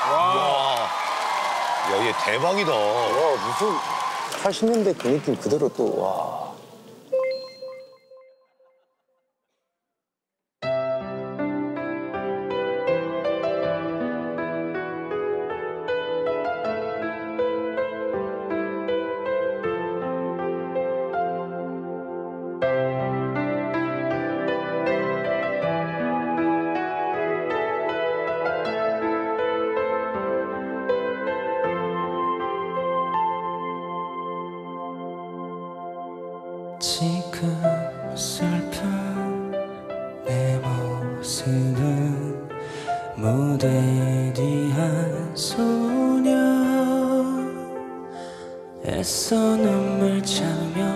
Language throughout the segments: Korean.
야, 얘 대박이다. 와, 무슨 80년대 그 느낌 그대로 또, 와. 지금 슬픈 내 모습은 무대 뒤 한 소녀 애써 눈물 참며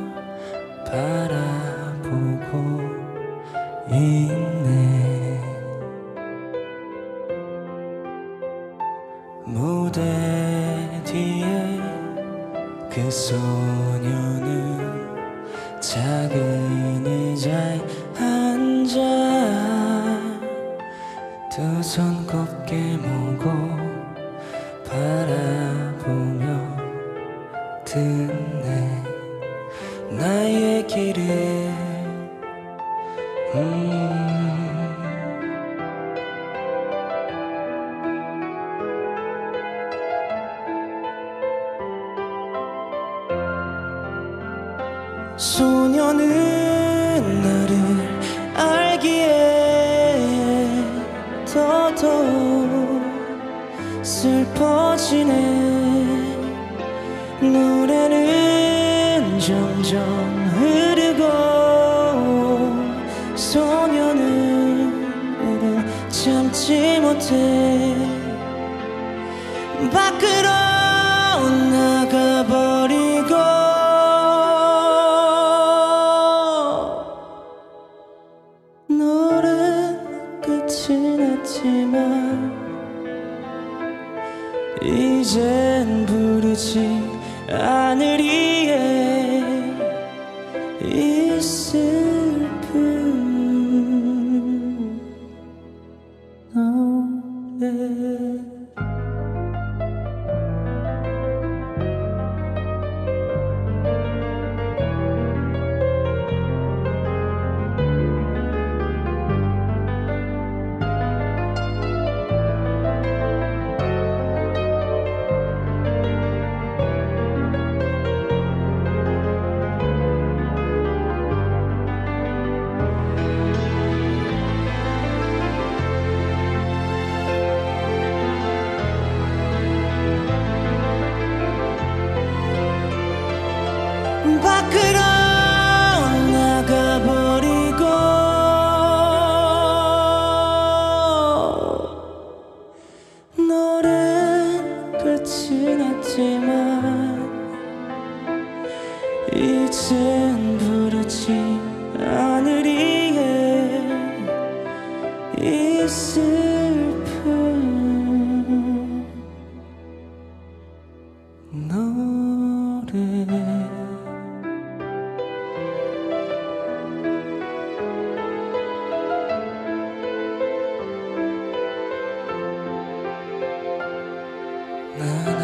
바라보고 있네. 무대 뒤에 그 소녀는 작은 의자에 앉아 두 손 곱게 모고 바라보며 듣네 나의 길을 소녀는 나를 알기에 더더욱 슬퍼지네. 노래는 점점 흐르고 소녀는 참지 못해 밖으로 나가버리고 이젠 부르지 않으리에 이 슬픈 노래. 밖으로 나가버리고 노래는 끝이 났지만 이젠 부르지 않으리에 이 슬픈 노래. 나